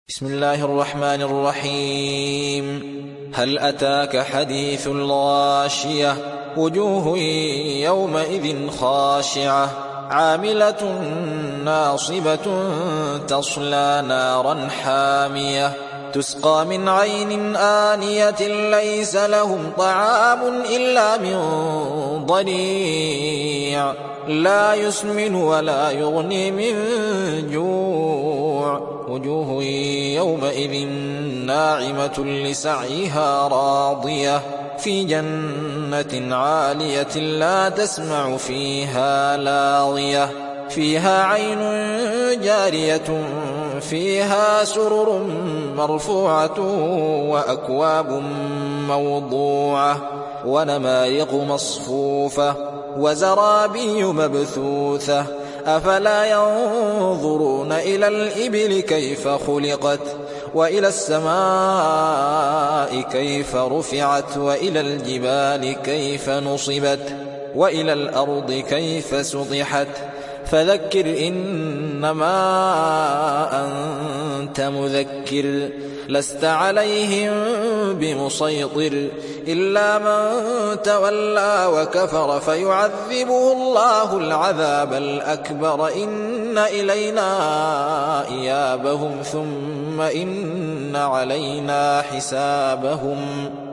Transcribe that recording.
بسم الله الرحمن الرحيم. هل أتاك حديث الغاشية وجوه يومئذ خاشعة عاملة ناصبة تصلى نارا حامية تسقى من عين آنية ليس لهم طعام إلا من ضريع لا يسمن ولا يغني من جوع وجوه يومئذ ناعمة لسعيها راضية في جنة عالية لا تسمع فيها لاغية فيها عين جارية فيها سرر مرفوعة وأكواب موضوعة ونمارق مصفوفة وزرابي مبثوثة أفلا ينظرون إلى الإبل كيف خلقت وإلى السماء كيف رفعت وإلى الجبال كيف نصبت وإلى الأرض كيف سطحت فذكر إنما أنت مذكر لست عليهم بمسيطر إلا من تولى وكفر فيعذبه الله العذاب الأكبر إن إلينا إيابهم ثم إن علينا حسابهم